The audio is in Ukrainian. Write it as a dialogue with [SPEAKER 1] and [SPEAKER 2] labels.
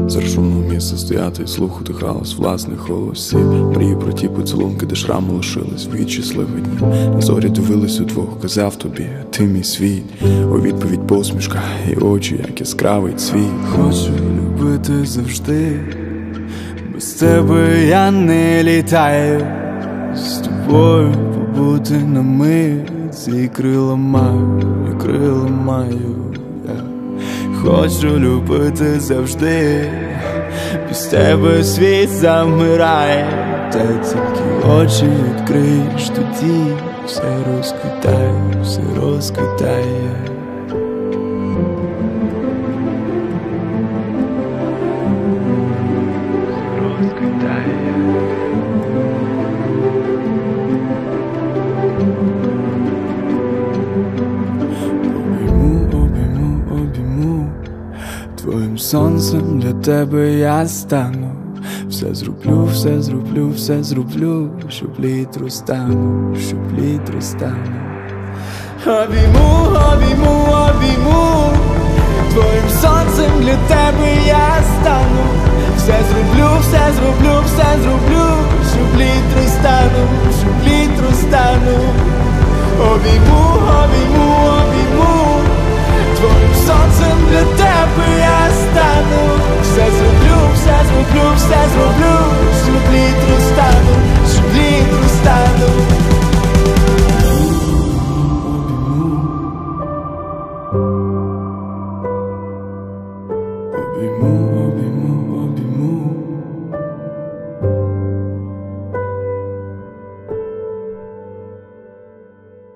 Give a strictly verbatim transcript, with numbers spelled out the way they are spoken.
[SPEAKER 1] Серед шумного місця стояти і слухати хаос власних голосів. Мрії про ті поцілунки, де шрами лишились в щасливі дні. На зорі дивились удвох, казав тобі, ти мій світ. У відповідь посмішка і очі, як яскравий цвіт.
[SPEAKER 2] Хочу любити завжди, без тебе я не літаю. З тобою побути на мить, і крила маю, і крила маю. Хочу любити завжди, без тебе світ замирає. Та тільки очі відкриєш, тоді все розквітає, все розквітає. Розквітає. Твоїм сонцем для тебе я стану. Все зроблю, все зроблю, все зроблю, щоб літ розтану, щоб літ розтану. Обійму, обійму, обійму